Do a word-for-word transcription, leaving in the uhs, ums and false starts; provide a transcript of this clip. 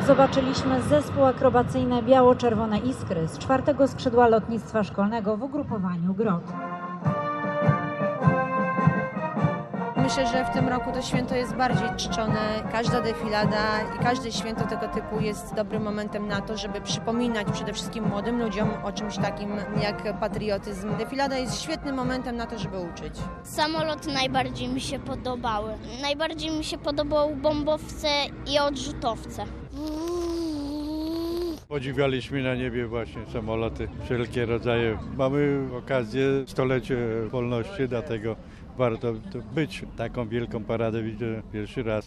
Zobaczyliśmy zespół akrobacyjny Biało-Czerwone Iskry z czwartego skrzydła lotnictwa szkolnego w ugrupowaniu GROT. Myślę, że w tym roku to święto jest bardziej czczone. Każda defilada i każde święto tego typu jest dobrym momentem na to, żeby przypominać przede wszystkim młodym ludziom o czymś takim jak patriotyzm. Defilada jest świetnym momentem na to, żeby uczyć. Samoloty najbardziej mi się podobały. Najbardziej mi się podobały bombowce i odrzutowce. Podziwialiśmy na niebie właśnie samoloty, wszelkie rodzaje. Mamy okazję, stolecie wolności, dlatego warto być. Taką wielką paradę widzę pierwszy raz.